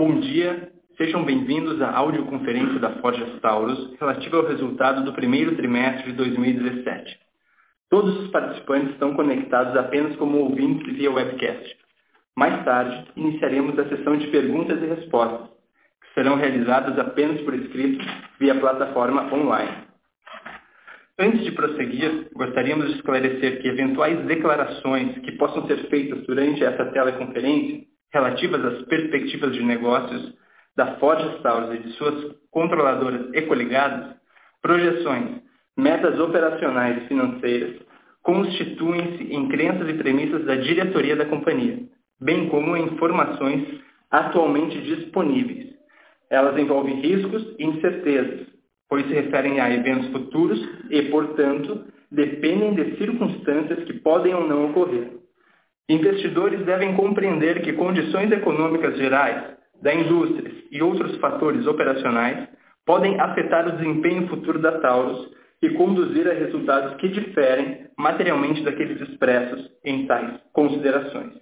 Bom dia, sejam bem-vindos à audioconferência da Forjas Taurus relativa ao resultado do primeiro trimestre de 2017. Todos os participantes estão conectados apenas como ouvintes via webcast. Mais tarde, iniciaremos a sessão de perguntas e respostas, que serão realizadas apenas por escrito via plataforma online. Antes de prosseguir, gostaríamos de esclarecer que eventuais declarações que possam ser feitas durante essa teleconferência relativas às perspectivas de negócios da Forjas Taurus e de suas controladoras e coligadas, projeções, metas operacionais e financeiras, constituem-se em crenças e premissas da diretoria da companhia, bem como em informações atualmente disponíveis. Elas envolvem riscos e incertezas, pois se referem a eventos futuros e, portanto, dependem de circunstâncias que podem ou não ocorrer. Investidores devem compreender que condições econômicas gerais, da indústria e outros fatores operacionais podem afetar o desempenho futuro da Taurus e conduzir a resultados que diferem materialmente daqueles expressos em tais considerações.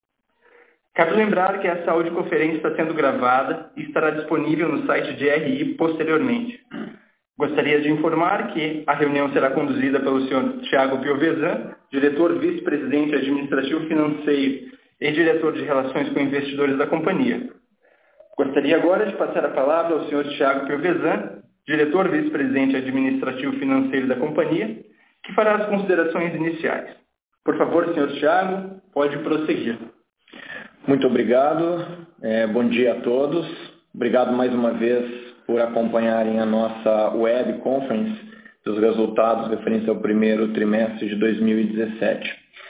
Cabe lembrar que essa audioconferência está sendo gravada e estará disponível no site de RI posteriormente. Gostaria de informar que a reunião será conduzida pelo Sr. Thiago Piovesan, diretor vice-presidente administrativo financeiro e diretor de relações com investidores da companhia. Gostaria agora de passar a palavra ao Sr. Thiago Piovesan, diretor vice-presidente administrativo financeiro da companhia, que fará as considerações iniciais. Por favor, Sr. Thiago, pode prosseguir. Muito obrigado. Bom dia a todos. Obrigado mais uma vez por acompanharem a nossa web conference dos resultados referentes ao primeiro trimestre de 2017.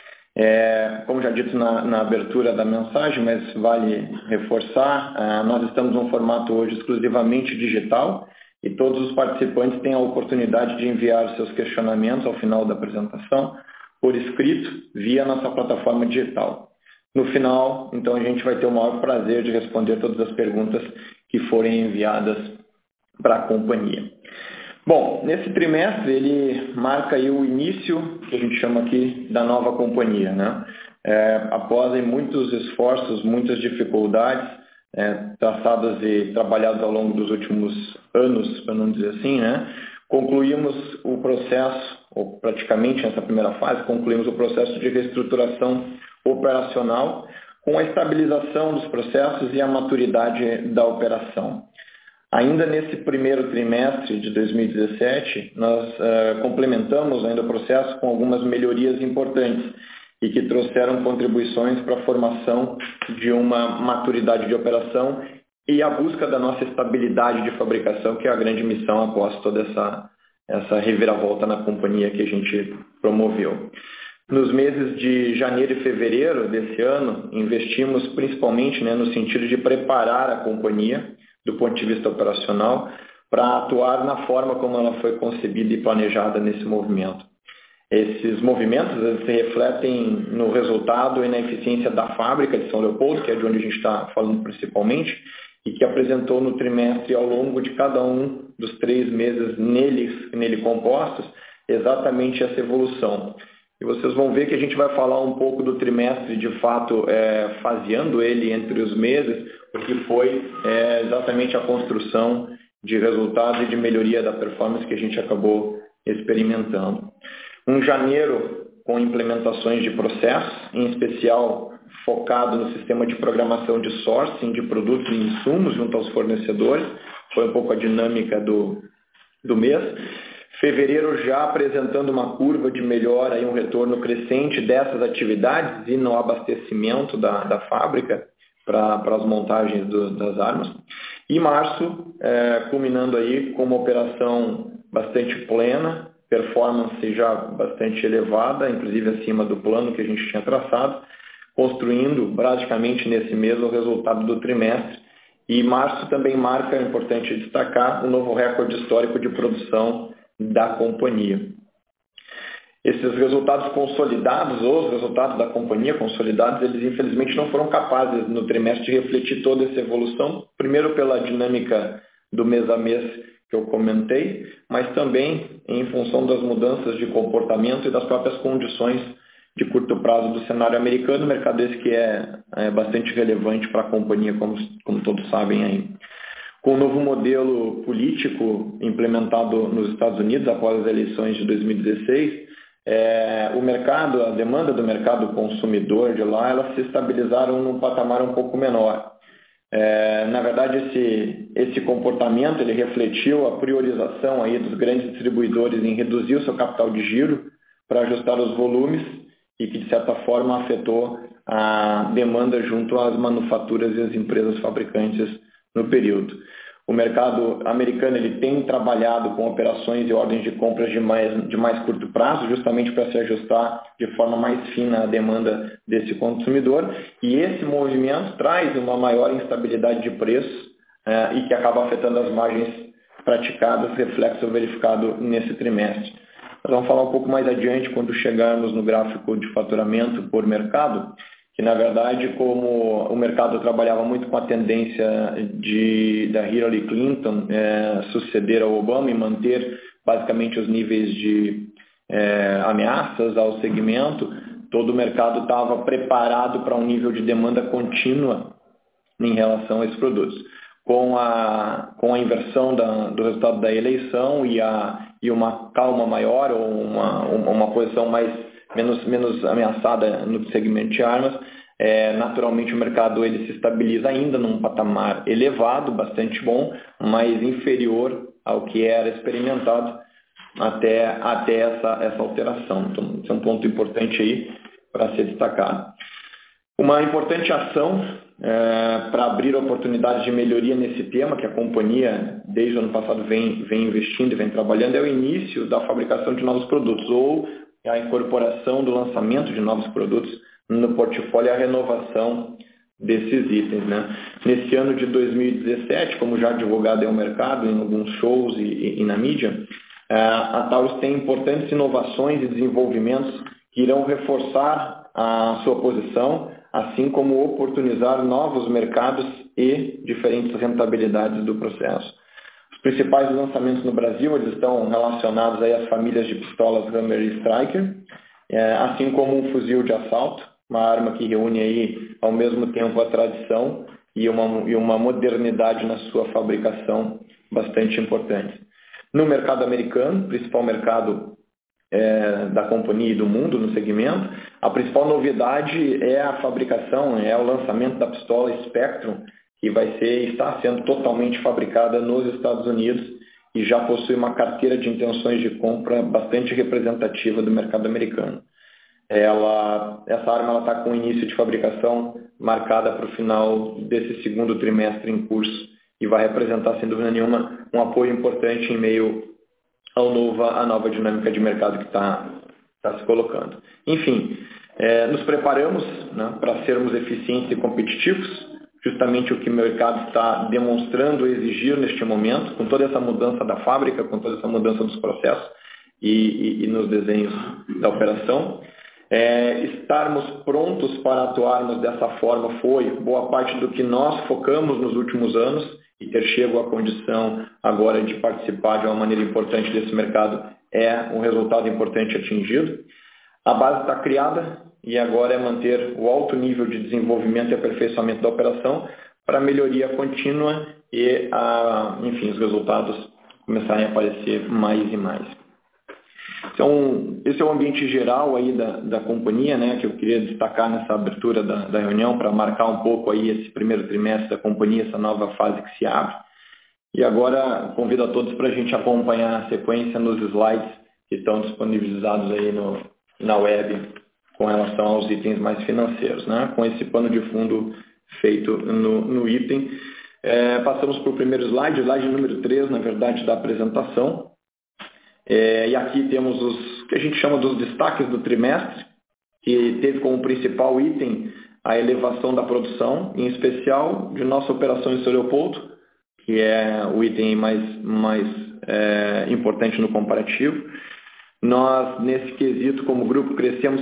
Como já dito na abertura da mensagem, mas vale reforçar, nós estamos num formato hoje exclusivamente digital e todos os participantes têm a oportunidade de enviar os seus questionamentos ao final da apresentação por escrito via nossa plataforma digital. No final, então, a gente vai ter o maior prazer de responder todas as perguntas que forem enviadas para a companhia. Bom, nesse trimestre ele marca aí o início, que a gente chama aqui, da nova companhia, né? Após muitos esforços, muitas dificuldades, traçadas e trabalhadas ao longo dos últimos anos, para não dizer assim, né? Concluímos o processo, ou praticamente nessa primeira fase, concluímos o processo de reestruturação operacional com a estabilização dos processos e a maturidade da operação. Ainda nesse primeiro trimestre de 2017, nós complementamos ainda o processo com algumas melhorias importantes e que trouxeram contribuições para a formação de uma maturidade de operação e a busca da nossa estabilidade de fabricação, que é a grande missão após toda essa reviravolta na companhia que a gente promoveu. Nos meses de janeiro e fevereiro desse ano, investimos principalmente no sentido de preparar a companhia do ponto de vista operacional para atuar na forma como ela foi concebida e planejada nesse movimento. Esses movimentos se refletem no resultado e na eficiência da fábrica de São Leopoldo, que é de onde a gente está falando principalmente, e que apresentou no trimestre ao longo de cada um dos 3 meses nele compostos, exatamente essa evolução. E vocês vão ver que a gente vai falar um pouco do trimestre, de fato, faseando ele entre os meses, porque foi exatamente a construção de resultados e de melhoria da performance que a gente acabou experimentando. Um janeiro com implementações de processos, em especial focado no sistema de programação de sourcing de produtos e insumos junto aos fornecedores, foi um pouco a dinâmica do mês. Fevereiro já apresentando uma curva de melhora e um retorno crescente dessas atividades e no abastecimento da fábrica para as montagens das armas. E março, culminando aí com uma operação bastante plena, performance já bastante elevada, inclusive acima do plano que a gente tinha traçado, construindo praticamente nesse mês o resultado do trimestre. E março também marca, é importante destacar, um novo recorde histórico de produção da companhia. Esses resultados consolidados, ou os resultados da companhia consolidados, eles infelizmente não foram capazes no trimestre de refletir toda essa evolução, primeiro pela dinâmica do mês a mês que eu comentei, mas também em função das mudanças de comportamento e das próprias condições de curto prazo do cenário americano, mercado esse que é bastante relevante para a companhia, como todos sabem aí. Com o novo modelo político implementado nos Estados Unidos após as eleições de 2016, a demanda do mercado consumidor de lá, elas se estabilizaram num patamar um pouco menor. Na verdade, esse comportamento ele refletiu a priorização aí dos grandes distribuidores em reduzir o seu capital de giro para ajustar os volumes e que, de certa forma, afetou a demanda junto às manufaturas e às empresas fabricantes no período. O mercado americano ele tem trabalhado com operações e ordens de compras de mais curto prazo, justamente para se ajustar de forma mais fina à demanda desse consumidor. E esse movimento traz uma maior instabilidade de preços e que acaba afetando as margens praticadas, reflexo verificado nesse trimestre. Nós vamos falar um pouco mais adiante quando chegarmos no gráfico de faturamento por mercado, que na verdade, como o mercado trabalhava muito com a tendência da Hillary Clinton suceder ao Obama e manter basicamente os níveis de ameaças ao segmento, todo o mercado estava preparado para um nível de demanda contínua em relação a esses produtos. Com a inversão do resultado da eleição e uma calma maior ou uma posição menos ameaçada no segmento de armas, naturalmente o mercado ele se estabiliza ainda num patamar elevado, bastante bom, mas inferior ao que era experimentado até essa alteração. Então, esse é um ponto importante aí para ser destacado. Uma importante ação para abrir oportunidades de melhoria nesse tema, que a companhia, desde o ano passado, vem investindo e vem trabalhando, é o início da fabricação de novos produtos, ou a incorporação do lançamento de novos produtos no portfólio e a renovação desses itens. Né? Nesse ano de 2017, como já divulgado ao mercado, em alguns shows e na mídia, a Taurus tem importantes inovações e desenvolvimentos que irão reforçar a sua posição, assim como oportunizar novos mercados e diferentes rentabilidades do processo. Os principais lançamentos no Brasil eles estão relacionados aí às famílias de pistolas Hammer e Striker, assim como um fuzil de assalto, uma arma que reúne aí ao mesmo tempo a tradição e uma modernidade na sua fabricação bastante importante. No mercado americano, principal mercado da companhia e do mundo no segmento, a principal novidade é a fabricação, o lançamento da pistola Spectrum, que está sendo totalmente fabricada nos Estados Unidos e já possui uma carteira de intenções de compra bastante representativa do mercado americano. Essa arma está com o início de fabricação marcada para o final desse segundo trimestre em curso e vai representar, sem dúvida nenhuma, um apoio importante em meio à nova dinâmica de mercado que está se colocando. Enfim, nos preparamos, né, para sermos eficientes e competitivos, justamente o que o mercado está demonstrando exigir neste momento, com toda essa mudança da fábrica, com toda essa mudança dos processos e nos desenhos da operação. Estarmos prontos para atuarmos dessa forma foi boa parte do que nós focamos nos últimos anos e ter chego à condição agora de participar de uma maneira importante desse mercado é um resultado importante atingido. A base está criada e agora é manter o alto nível de desenvolvimento e aperfeiçoamento da operação para melhoria contínua e, enfim, os resultados começarem a aparecer mais e mais. Então, esse é o ambiente geral aí da companhia, né, que eu queria destacar nessa abertura da reunião para marcar um pouco aí esse primeiro trimestre da companhia, essa nova fase que se abre. E agora convido a todos para a gente acompanhar a sequência nos slides que estão disponibilizados aí na web com relação aos itens mais financeiros, né, com esse pano de fundo feito no item. Passamos para o primeiro slide número 3, na verdade, da apresentação. E aqui temos os que a gente chama dos destaques do trimestre, que teve como principal item a elevação da produção, em especial de nossa operação em São Leopoldo, que é o item mais importante no comparativo. Nós, nesse quesito, como grupo, crescemos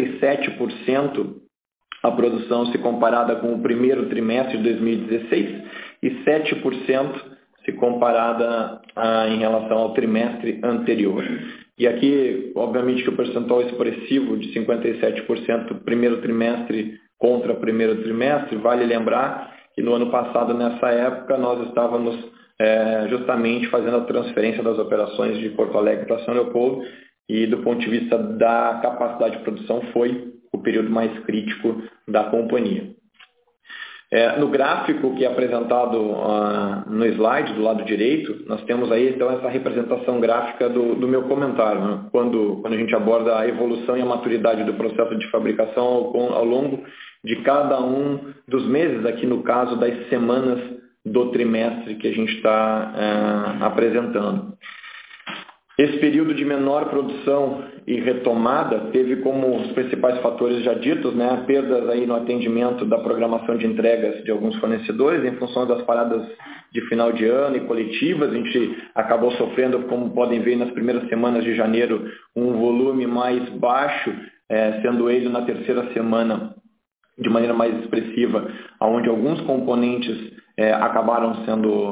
57% a produção se comparada com o primeiro trimestre de 2016 e 7% se comparada em relação ao trimestre anterior. E aqui, obviamente, que o percentual expressivo de 57% primeiro trimestre contra primeiro trimestre, vale lembrar que no ano passado, nessa época, nós estávamos justamente fazendo a transferência das operações de Porto Alegre para São Leopoldo, e do ponto de vista da capacidade de produção foi o período mais crítico da companhia. No gráfico que é apresentado no slide do lado direito, nós temos aí então essa representação gráfica do meu comentário, né? Quando a gente aborda a evolução e a maturidade do processo de fabricação ao longo de cada um dos meses, aqui no caso das semanas do trimestre que a gente está apresentando. Esse período de menor produção e retomada teve como os principais fatores já ditos, né, perdas aí no atendimento da programação de entregas de alguns fornecedores em função das paradas de final de ano e coletivas. A gente acabou sofrendo, como podem ver, nas primeiras semanas de janeiro, um volume mais baixo, sendo ele na terceira semana de maneira mais expressiva, onde alguns componentes acabaram sendo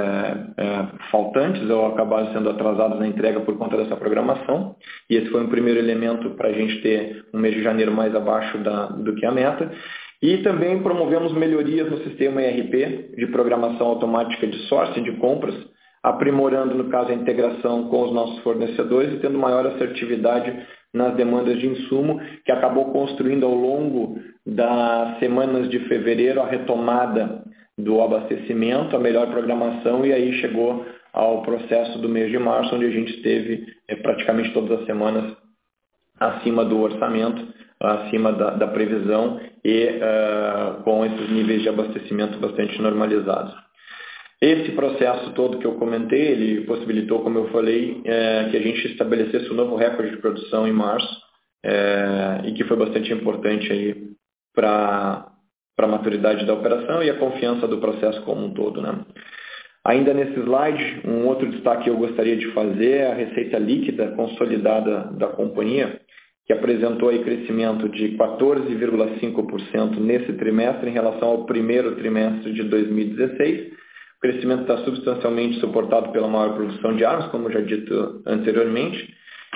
faltantes ou acabaram sendo atrasados na entrega por conta dessa programação. E esse foi um primeiro elemento para a gente ter um mês de janeiro mais abaixo do que a meta. E também promovemos melhorias no sistema ERP de programação automática de sourcing de compras, aprimorando, no caso, a integração com os nossos fornecedores e tendo maior assertividade nas demandas de insumo, que acabou construindo ao longo das semanas de fevereiro a retomada do abastecimento, a melhor programação, e aí chegou ao processo do mês de março, onde a gente esteve praticamente todas as semanas acima do orçamento, acima da previsão e com esses níveis de abastecimento bastante normalizados. Esse processo todo que eu comentei, ele possibilitou, como eu falei, que a gente estabelecesse um novo recorde de produção em março, e que foi bastante importante aí para a maturidade da operação e a confiança do processo como um todo, né? Ainda nesse slide, um outro destaque que eu gostaria de fazer é a receita líquida consolidada da companhia, que apresentou aí crescimento de 14,5% nesse trimestre em relação ao primeiro trimestre de 2016. O crescimento está substancialmente suportado pela maior produção de armas, como já dito anteriormente,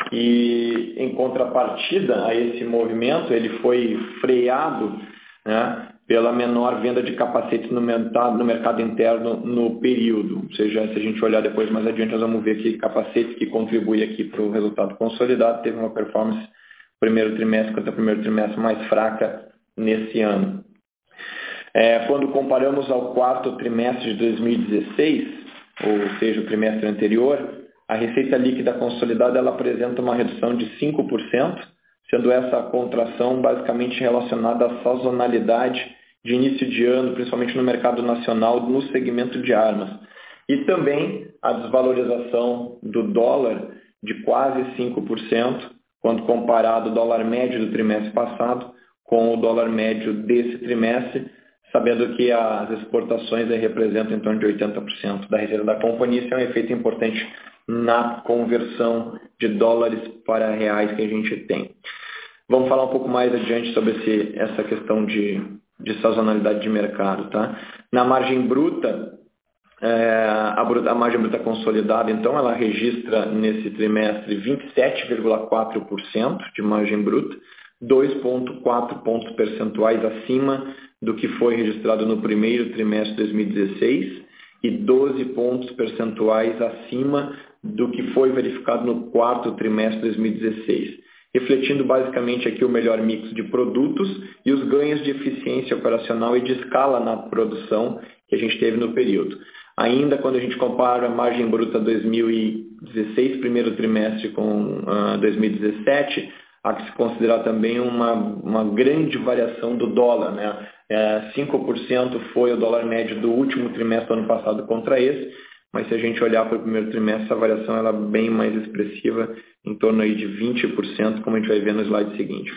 e em contrapartida a esse movimento, ele foi freado, né, pela menor venda de capacetes no mercado interno no período. Ou seja, se a gente olhar depois mais adiante, nós vamos ver que capacetes que contribuem aqui para o resultado consolidado teve uma performance primeiro trimestre contra o primeiro trimestre mais fraca nesse ano. Quando comparamos ao quarto trimestre de 2016, ou seja, o trimestre anterior, a receita líquida consolidada ela apresenta uma redução de 5%, sendo essa contração basicamente relacionada à sazonalidade de início de ano, principalmente no mercado nacional, no segmento de armas. E também a desvalorização do dólar de quase 5%, quando comparado o dólar médio do trimestre passado com o dólar médio desse trimestre, sabendo que as exportações representam em torno de 80% da receita da companhia. Isso é um efeito importante na conversão de dólares para reais que a gente tem. Vamos falar um pouco mais adiante sobre essa questão de sazonalidade de mercado. Tá? Na margem bruta, a margem bruta consolidada, então, ela registra nesse trimestre 27,4% de margem bruta, 2,4 pontos percentuais acima do que foi registrado no primeiro trimestre de 2016 e 12 pontos percentuais acima do que foi verificado no quarto trimestre de 2016, refletindo basicamente aqui o melhor mix de produtos e os ganhos de eficiência operacional e de escala na produção que a gente teve no período. Ainda quando a gente compara a margem bruta 2016, primeiro trimestre, com 2017, há que se considerar também uma grande variação do dólar, né? 5% foi o dólar médio do último trimestre do ano passado contra esse, mas se a gente olhar para o primeiro trimestre, a variação ela é bem mais expressiva, em torno aí de 20%, como a gente vai ver no slide seguinte.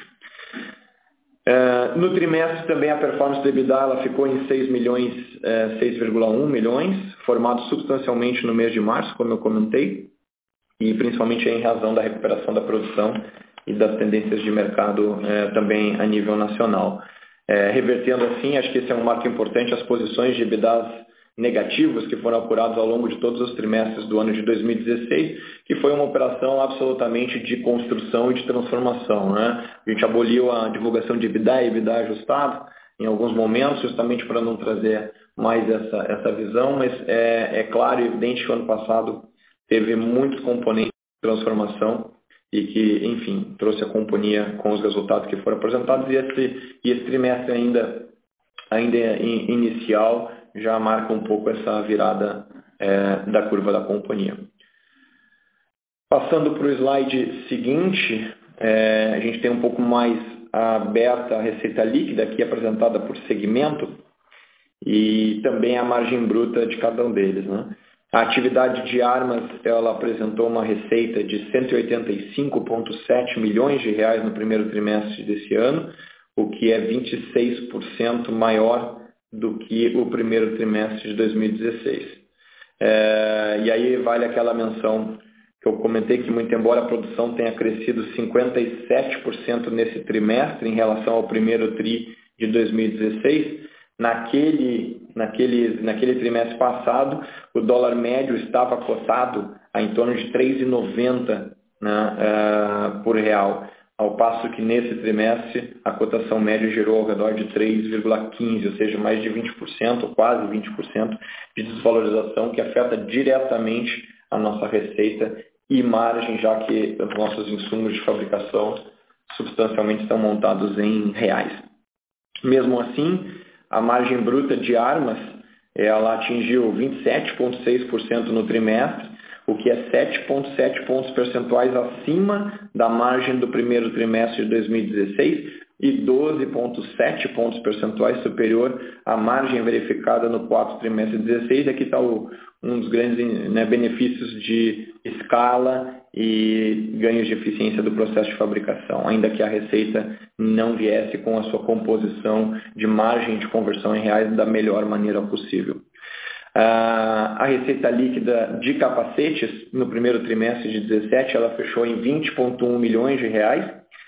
No trimestre também a performance do EBITDA ela ficou em 6,1 milhões, formado substancialmente no mês de março, como eu comentei, e principalmente em razão da recuperação da produção e das tendências de mercado também a nível nacional. Revertendo assim, acho que esse é um marco importante, as posições de EBITDA negativos que foram apurados ao longo de todos os trimestres do ano de 2016, que foi uma operação absolutamente de construção e de transformação, né? A gente aboliu a divulgação de EBITDA e EBITDA ajustado em alguns momentos, justamente para não trazer mais essa visão, mas é claro e evidente que o ano passado teve muitos componentes de transformação e que, enfim, trouxe a companhia com os resultados que foram apresentados, e esse trimestre ainda inicial já marca um pouco essa virada da curva da companhia. Passando para o slide seguinte, a gente tem um pouco mais aberta a receita líquida, aqui apresentada por segmento, e também a margem bruta de cada um deles, né? A atividade de armas, ela apresentou uma receita de 185,7 milhões de reais no primeiro trimestre desse ano, o que é 26% maior do que o primeiro trimestre de 2016. E aí vale aquela menção que eu comentei, que muito embora a produção tenha crescido 57% nesse trimestre em relação ao primeiro tri de 2016, naquele trimestre passado, o dólar médio estava cotado a em torno de 3,90, né, por real, ao passo que nesse trimestre a cotação média girou ao redor de 3,15, ou seja, mais de 20%, quase 20% de desvalorização, que afeta diretamente a nossa receita e margem, já que os nossos insumos de fabricação substancialmente estão montados em reais. Mesmo assim, a margem bruta de armas, ela atingiu 27,6% no trimestre, o que é 7,7 pontos percentuais acima da margem do primeiro trimestre de 2016 e 12,7 pontos percentuais superior à margem verificada no quarto trimestre de 2016. Aqui está um dos grandes, né, benefícios de escala e ganhos de eficiência do processo de fabricação, ainda que a receita não viesse com a sua composição de margem de conversão em reais da melhor maneira possível. A receita líquida de capacetes no primeiro trimestre de 2017, ela fechou em 20,1 milhões de reais,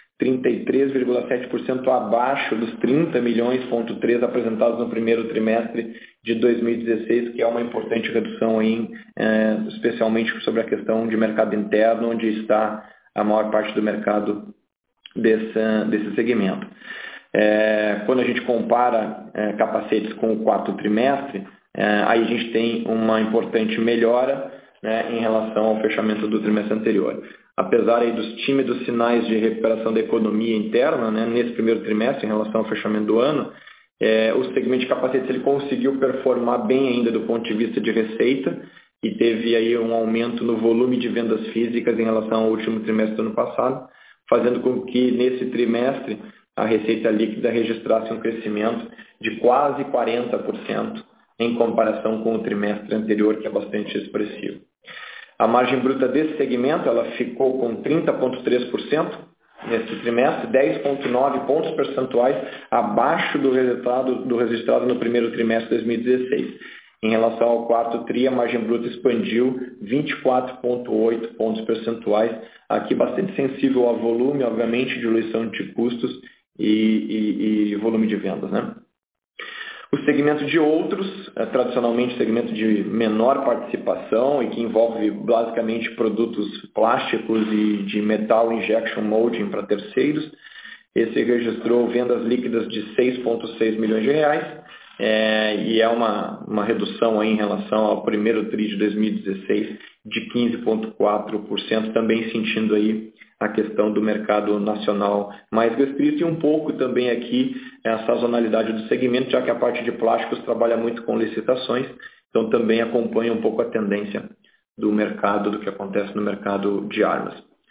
33,7% abaixo dos 30,3 milhões apresentados no primeiro trimestre de 2016, que é uma importante redução aí, especialmente sobre a questão de mercado interno, onde está a maior parte do mercado desse segmento. Quando a gente compara capacetes com o quarto trimestre, aí a gente tem uma importante melhora, né, em relação ao fechamento do trimestre anterior. Apesar aí dos tímidos sinais de recuperação da economia interna, né, nesse primeiro trimestre em relação ao fechamento do ano, o segmento de capacetes ele conseguiu performar bem ainda do ponto de vista de receita e teve aí um aumento no volume de vendas físicas em relação ao último trimestre do ano passado, fazendo com que nesse trimestre a receita líquida registrasse um crescimento de quase 40% em comparação com o trimestre anterior, que é bastante expressivo. A margem bruta desse segmento ela ficou com 30,3% nesse trimestre, 10,9 pontos percentuais abaixo do resultado registrado no primeiro trimestre de 2016. Em relação ao quarto tri, a margem bruta expandiu 24,8 pontos percentuais, aqui bastante sensível ao volume, obviamente, diluição de custos e volume de vendas, né? O segmento de outros, tradicionalmente segmento de menor participação e que envolve basicamente produtos plásticos e de metal injection molding para terceiros. Esse registrou vendas líquidas de 6,6 milhões de reais e é uma redução aí em relação ao primeiro tri de 2016 de 15,4%, também sentindo aí a questão do mercado nacional mais restrito e um pouco também aqui a sazonalidade do segmento, já que a parte de plásticos trabalha muito com licitações, então também acompanha um pouco a tendência do mercado, do que acontece no mercado de armas.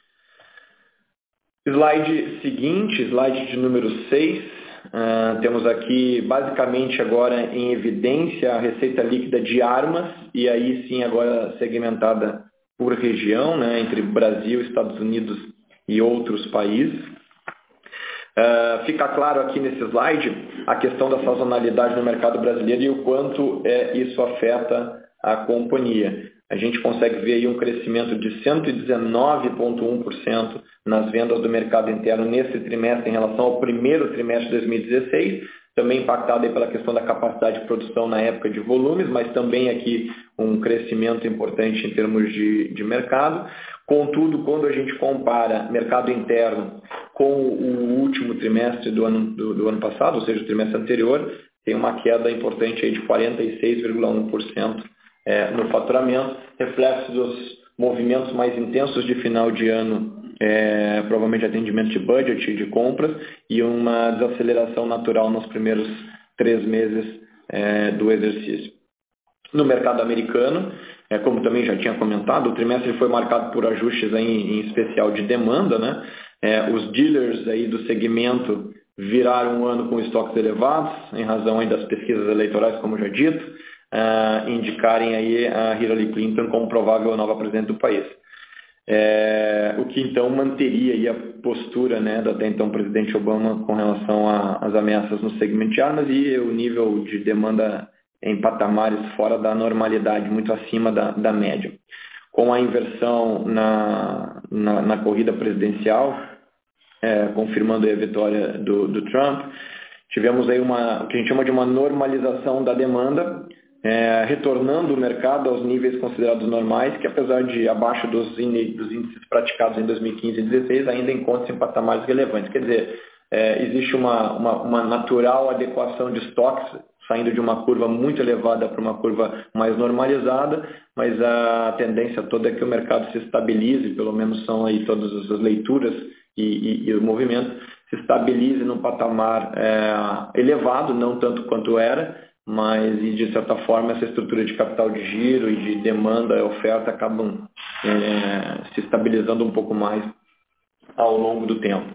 Slide seguinte, slide de número 6, temos aqui basicamente agora em evidência a receita líquida de armas, e aí sim agora segmentada por região, né, entre Brasil, Estados Unidos e outros países. Fica claro aqui nesse slide a questão da sazonalidade no mercado brasileiro e o quanto isso afeta a companhia. a gente consegue ver aí um crescimento de 119,1% nas vendas do mercado interno nesse trimestre em relação ao primeiro trimestre de 2016, também impactado aí pela questão da capacidade de produção na época de volumes, mas também aqui um crescimento importante em termos de mercado. Contudo, quando a gente compara mercado interno com o último trimestre do ano passado, ou seja, o trimestre anterior, tem uma queda importante aí de 46,1% no faturamento, reflexo dos movimentos mais intensos de final de ano, provavelmente atendimento de budget, de compras, e uma desaceleração natural nos primeiros 3 meses do exercício. No mercado americano, como também já tinha comentado, o trimestre foi marcado por ajustes aí, em especial de demanda, né? Os dealers aí do segmento viraram um ano com estoques elevados, em razão aí das pesquisas eleitorais, como já dito, indicarem aí a Hillary Clinton como provável nova presidente do país. O que então manteria aí a postura, né, do até então presidente Obama com relação às ameaças no segmento de armas e o nível de demanda em patamares fora da normalidade, muito acima da média. Com a inversão na corrida presidencial, confirmando aí a vitória do Trump, tivemos aí o que a gente chama de uma normalização da demanda, retornando o mercado aos níveis considerados normais, que apesar de abaixo dos índices praticados em 2015 e 2016, ainda encontram-se em patamares relevantes. Quer dizer, existe uma natural adequação de estoques, saindo de uma curva muito elevada para uma curva mais normalizada, mas a tendência toda é que o mercado se estabilize, pelo menos são aí todas as leituras e o movimento, se estabilize num patamar elevado, não tanto quanto era, mas de certa forma essa estrutura de capital de giro e de demanda e oferta acabam se estabilizando um pouco mais ao longo do tempo.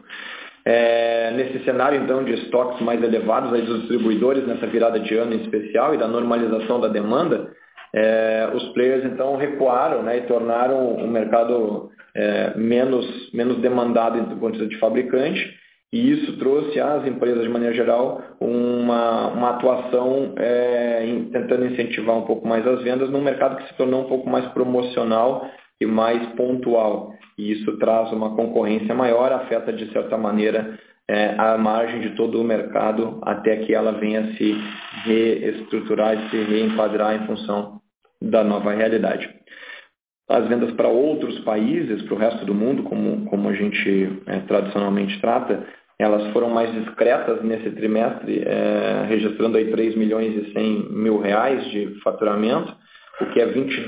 Nesse cenário, então, de estoques mais elevados aí dos distribuidores, nessa virada de ano em especial, e da normalização da demanda, os players, então, recuaram, né, e tornaram o mercado menos demandado do ponto de vista de fabricante, e isso trouxe às empresas, de maneira geral, uma atuação tentando incentivar um pouco mais as vendas num mercado que se tornou um pouco mais promocional e mais pontual. E isso traz uma concorrência maior, afeta de certa maneira a margem de todo o mercado até que ela venha a se reestruturar e se reenquadrar em função da nova realidade. As vendas para outros países, para o resto do mundo, como a gente tradicionalmente trata, elas foram mais discretas nesse trimestre, registrando aí 3 milhões e 100 mil reais de faturamento, o que é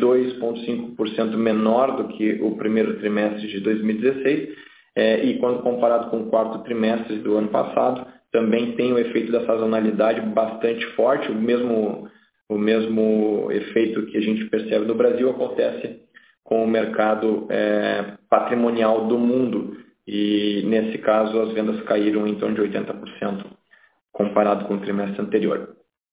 22,5% menor do que o primeiro trimestre de 2016, e quando comparado com o quarto trimestre do ano passado, também tem o efeito da sazonalidade bastante forte, o mesmo efeito que a gente percebe no Brasil acontece com o mercado patrimonial do mundo, e nesse caso as vendas caíram em torno de 80% comparado com o trimestre anterior.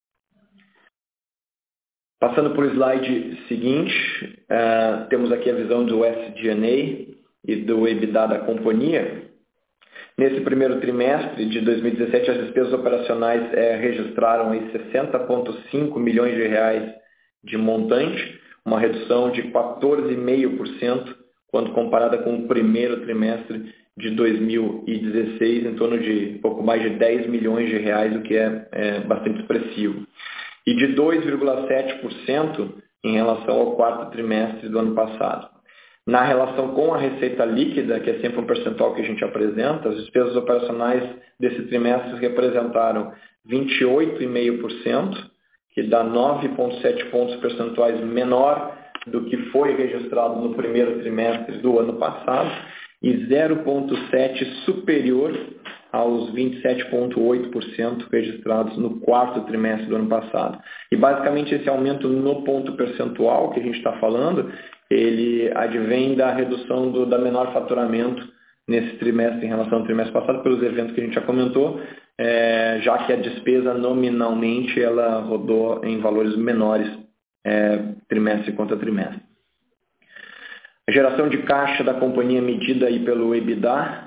Passando para o slide seguinte, temos aqui a visão do SG&A e do EBITDA da companhia. Nesse primeiro trimestre de 2017, as despesas operacionais registraram 60,5 milhões de reais de montante, uma redução de 14,5% quando comparada com o primeiro trimestre de 2016, em torno de pouco mais de 10 milhões de reais, o que é bastante expressivo. E de 2,7% em relação ao quarto trimestre do ano passado. Na relação com a receita líquida, que é sempre um percentual que a gente apresenta, as despesas operacionais desse trimestre representaram 28,5%, que dá 9,7 pontos percentuais menor do que foi registrado no primeiro trimestre do ano passado e 0,7 superior aos 27,8% registrados no quarto trimestre do ano passado. E basicamente esse aumento no ponto percentual que a gente está falando, ele advém da redução da menor faturamento nesse trimestre em relação ao trimestre passado, pelos eventos que a gente já comentou, já que a despesa nominalmente ela rodou em valores menores trimestre contra trimestre. A geração de caixa da companhia medida aí pelo EBITDA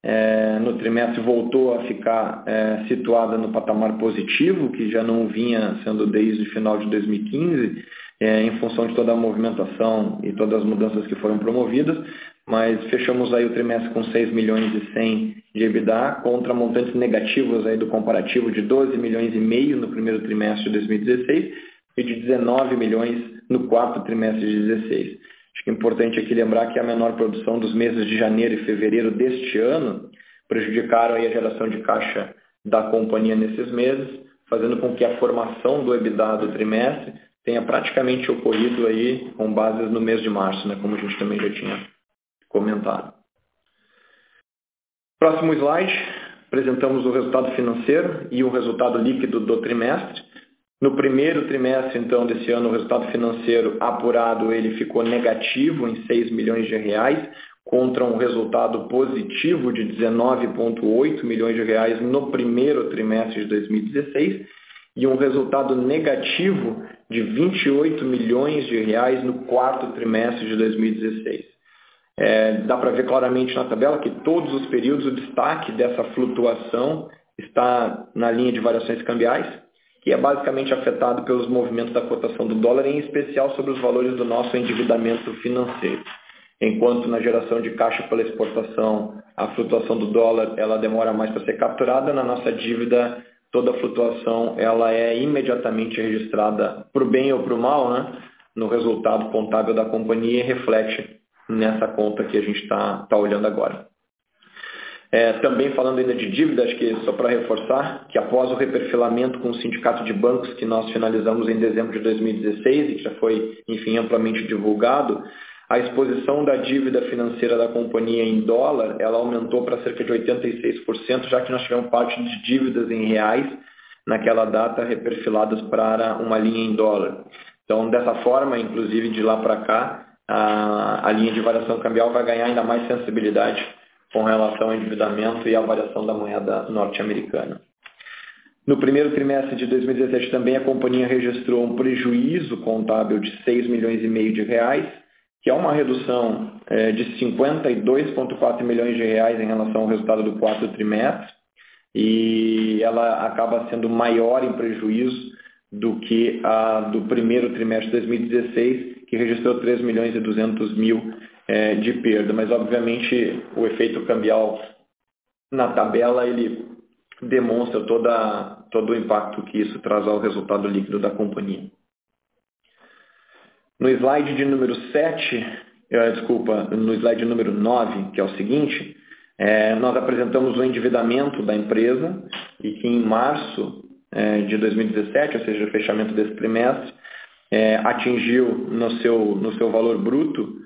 no trimestre voltou a ficar situada no patamar positivo, que já não vinha sendo desde o final de 2015, em função de toda a movimentação e todas as mudanças que foram promovidas, mas fechamos aí o trimestre com 6 milhões e 100 de EBITDA, contra montantes negativos aí do comparativo de 12 milhões e meio no primeiro trimestre de 2016 e de 19 milhões no quarto trimestre de 2016. Acho que é importante aqui lembrar que a menor produção dos meses de janeiro e fevereiro deste ano prejudicaram aí a geração de caixa da companhia nesses meses, fazendo com que a formação do EBITDA do trimestre tenha praticamente ocorrido aí com bases no mês de março, né, como a gente também já tinha comentado. Próximo slide, apresentamos o resultado financeiro e o resultado líquido do trimestre. No primeiro trimestre, então, desse ano, o resultado financeiro apurado ele ficou negativo em 6 milhões de reais, contra um resultado positivo de 19,8 milhões de reais no primeiro trimestre de 2016 e um resultado negativo de 28 milhões de reais no quarto trimestre de 2016. Dá para ver claramente na tabela que todos os períodos o destaque dessa flutuação está na linha de variações cambiais, que é basicamente afetado pelos movimentos da cotação do dólar, em especial sobre os valores do nosso endividamento financeiro. Enquanto na geração de caixa pela exportação, a flutuação do dólar ela demora mais para ser capturada, na nossa dívida toda a flutuação ela é imediatamente registrada para o bem ou para o mal, né, no resultado contábil da companhia e reflete nessa conta que a gente está olhando agora. Também falando ainda de dívida, acho que só para reforçar que após o reperfilamento com o sindicato de bancos que nós finalizamos em dezembro de 2016 e que já foi, enfim, amplamente divulgado, a exposição da dívida financeira da companhia em dólar, ela aumentou para cerca de 86%, já que nós tivemos parte de dívidas em reais naquela data reperfiladas para uma linha em dólar. Então, dessa forma, inclusive de lá para cá, a linha de variação cambial vai ganhar ainda mais sensibilidade com relação ao endividamento e à variação da moeda norte-americana. No primeiro trimestre de 2017 também a companhia registrou um prejuízo contábil de 6 milhões e meio de reais, que é uma redução de 52,4 milhões de reais em relação ao resultado do quarto trimestre, e ela acaba sendo maior em prejuízo do que a do primeiro trimestre de 2016, que registrou 3 milhões e 200 mil de perda. Mas, obviamente, o efeito cambial na tabela ele demonstra todo o impacto que isso traz ao resultado líquido da companhia. No slide de número 9, que é o seguinte, nós apresentamos o endividamento da empresa e que em março de 2017, ou seja, o fechamento desse trimestre, atingiu no seu valor bruto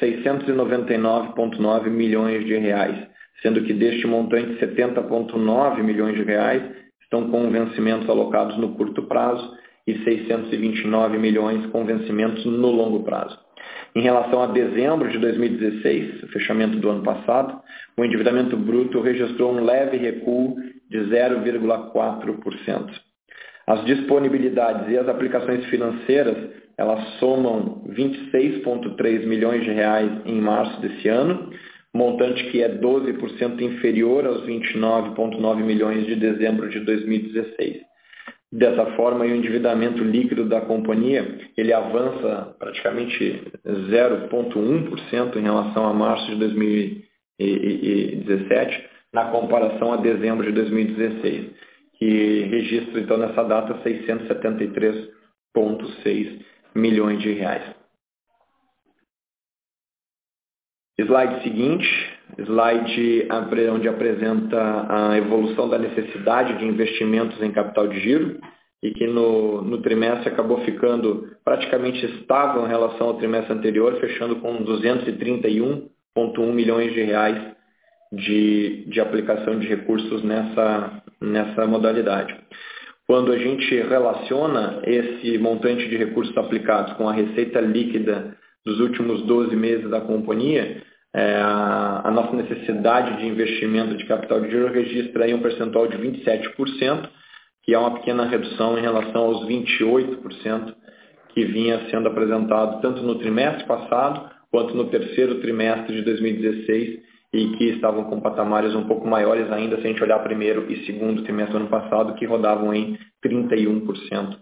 699,9 milhões de reais, sendo que deste montante 70,9 milhões de reais estão com vencimentos alocados no curto prazo e 629 milhões com vencimentos no longo prazo. Em relação a dezembro de 2016, o fechamento do ano passado, o endividamento bruto registrou um leve recuo de 0,4%. As disponibilidades e as aplicações financeiras, elas somam 26,3 milhões de reais em março desse ano, montante que é 12% inferior aos 29,9 milhões de dezembro de 2016. Dessa forma, o endividamento líquido da companhia ele avança praticamente 0,1% em relação a março de 2017, na comparação a dezembro de 2016, que registra então nessa data 673,6 milhões de reais. Slide seguinte, slide onde apresenta a evolução da necessidade de investimentos em capital de giro e que no trimestre acabou ficando praticamente estável em relação ao trimestre anterior, fechando com 231,1 milhões de reais de aplicação de recursos nessa modalidade. Quando a gente relaciona esse montante de recursos aplicados com a receita líquida dos últimos 12 meses da companhia, a nossa necessidade de investimento de capital de giro registra aí um percentual de 27%, que é uma pequena redução em relação aos 28% que vinha sendo apresentado tanto no trimestre passado quanto no terceiro trimestre de 2016 e que estavam com patamares um pouco maiores ainda, se a gente olhar primeiro e segundo trimestre do ano passado, que rodavam em 31%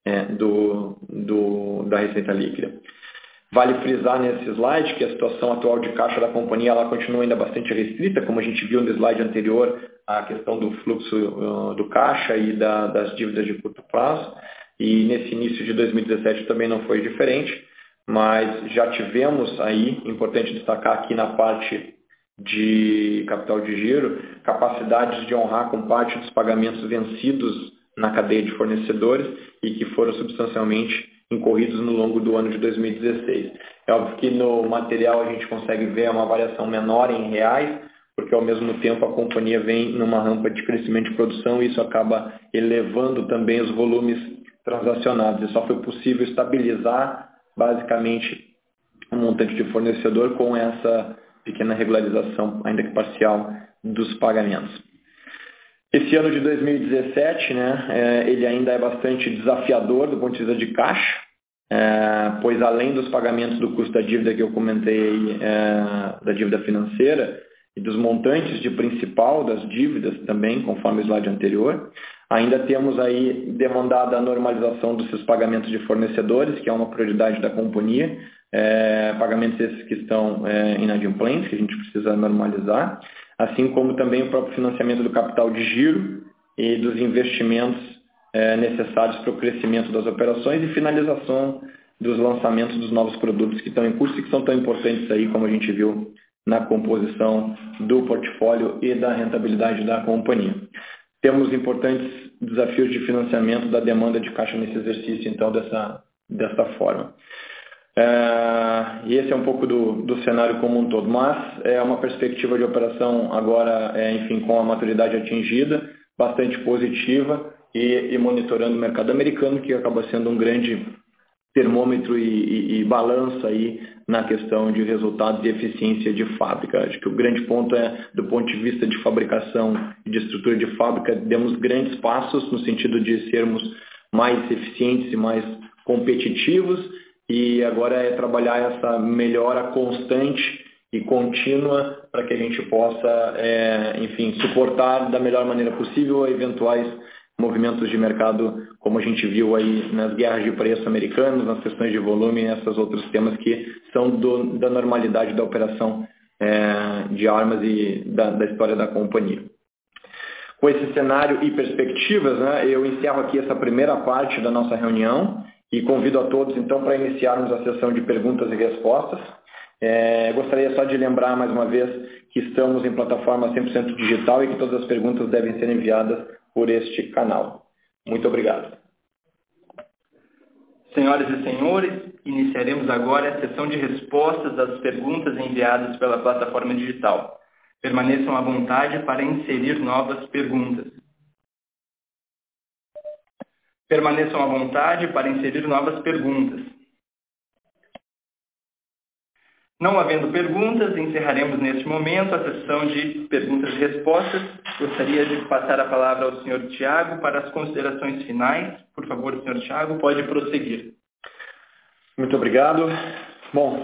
da receita líquida. Vale frisar nesse slide que a situação atual de caixa da companhia ela continua ainda bastante restrita, como a gente viu no slide anterior, a questão do fluxo do caixa e das dívidas de curto prazo. E nesse início de 2017 também não foi diferente, mas já tivemos aí, importante destacar aqui na parte de capital de giro, capacidades de honrar com parte dos pagamentos vencidos na cadeia de fornecedores e que foram substancialmente incorridos no longo do ano de 2016. É óbvio que no material a gente consegue ver uma variação menor em reais, porque ao mesmo tempo a companhia vem numa rampa de crescimento de produção e isso acaba elevando também os volumes transacionados. E só foi possível estabilizar basicamente o montante de fornecedor com essa pequena regularização, ainda que parcial, dos pagamentos. Esse ano de 2017, ele ainda é bastante desafiador do ponto de vista de caixa, pois além dos pagamentos do custo da dívida que eu comentei, da dívida financeira, e dos montantes de principal das dívidas também, conforme o slide anterior, ainda temos aí demandada a normalização dos seus pagamentos de fornecedores, que é uma prioridade da companhia, pagamentos esses que estão inadimplentes, que a gente precisa normalizar, assim como também o próprio financiamento do capital de giro e dos investimentos necessários para o crescimento das operações e finalização dos lançamentos dos novos produtos que estão em curso e que são tão importantes aí, como a gente viu na composição do portfólio e da rentabilidade da companhia. Temos importantes desafios de financiamento da demanda de caixa nesse exercício, então, dessa forma. E esse é um pouco do cenário como um todo, mas é uma perspectiva de operação agora, enfim, com a maturidade atingida, bastante positiva e monitorando o mercado americano, que acaba sendo um grande termômetro e balança aí na questão de resultados e eficiência de fábrica. Acho que o grande ponto do ponto de vista de fabricação e de estrutura de fábrica, demos grandes passos no sentido de sermos mais eficientes e mais competitivos, e agora é trabalhar essa melhora constante e contínua para que a gente possa, enfim, suportar da melhor maneira possível eventuais movimentos de mercado, como a gente viu aí nas guerras de preço americanos, nas questões de volume e esses outros temas que são da normalidade da operação de armas e da história da companhia. Com esse cenário e perspectivas, eu encerro aqui essa primeira parte da nossa reunião e convido a todos, então, para iniciarmos a sessão de perguntas e respostas. Gostaria só de lembrar, mais uma vez, que estamos em plataforma 100% digital e que todas as perguntas devem ser enviadas por este canal. Muito obrigado. Senhoras e senhores, iniciaremos agora a sessão de respostas das perguntas enviadas pela plataforma digital. Permaneçam à vontade para inserir novas perguntas. Permaneçam à vontade para inserir novas perguntas. Não havendo perguntas, encerraremos neste momento a sessão de perguntas e respostas. Gostaria de passar a palavra ao Sr. Thiago para as considerações finais. Por favor, Sr. Thiago, pode prosseguir. Muito obrigado. Bom,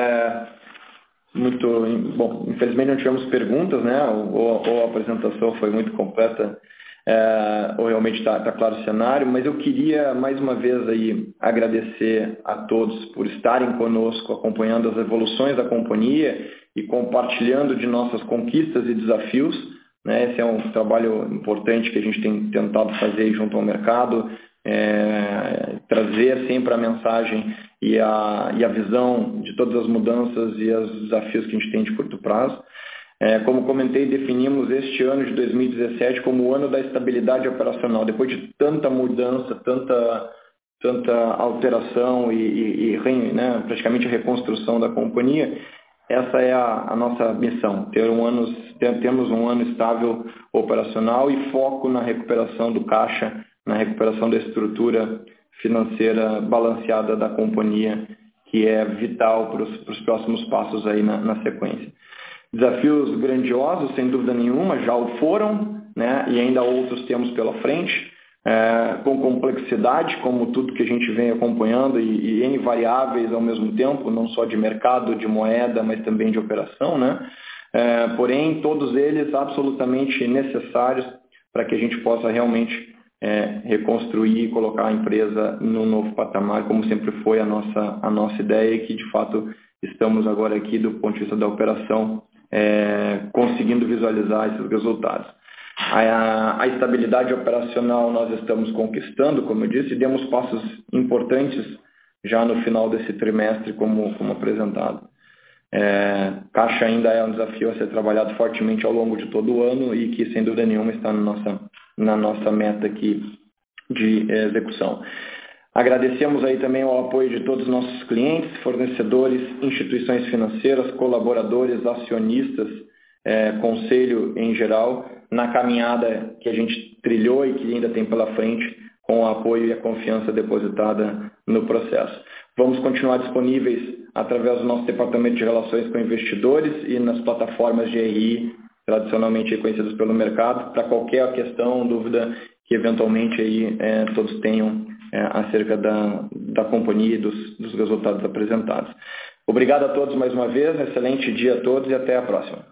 infelizmente não tivemos perguntas, ou a apresentação foi muito completa, ou realmente está claro o cenário, mas eu queria mais uma vez aí agradecer a todos por estarem conosco, acompanhando as evoluções da companhia e compartilhando de nossas conquistas e desafios. Esse é um trabalho importante que a gente tem tentado fazer junto ao mercado, trazer sempre a mensagem e a visão de todas as mudanças e os desafios que a gente tem de curto prazo. Como comentei, definimos este ano de 2017 como o ano da estabilidade operacional. Depois de tanta mudança, tanta alteração e praticamente a reconstrução da companhia, essa é a nossa missão, temos um ano estável operacional e foco na recuperação do caixa, na recuperação da estrutura financeira balanceada da companhia, que é vital para os próximos passos aí na sequência. Desafios grandiosos, sem dúvida nenhuma, já o foram, e ainda outros temos pela frente, com complexidade, como tudo que a gente vem acompanhando, e N variáveis ao mesmo tempo, não só de mercado, de moeda, mas também de operação, porém todos eles absolutamente necessários para que a gente possa realmente reconstruir e colocar a empresa num novo patamar, como sempre foi a nossa ideia, e que de fato estamos agora aqui do ponto de vista da operação conseguindo visualizar esses resultados. A estabilidade operacional nós estamos conquistando, como eu disse, e demos passos importantes já no final desse trimestre, como apresentado. Caixa ainda é um desafio a ser trabalhado fortemente ao longo de todo o ano e que, sem dúvida nenhuma, está na nossa meta aqui de execução. Agradecemos aí também o apoio de todos os nossos clientes, fornecedores, instituições financeiras, colaboradores, acionistas, conselho em geral, na caminhada que a gente trilhou e que ainda tem pela frente, com o apoio e a confiança depositada no processo. Vamos continuar disponíveis através do nosso departamento de relações com investidores e nas plataformas de RI, tradicionalmente reconhecidas pelo mercado, para qualquer questão, dúvida que eventualmente aí, todos tenham acerca da companhia e dos resultados apresentados. Obrigado a todos mais uma vez, excelente dia a todos e até a próxima.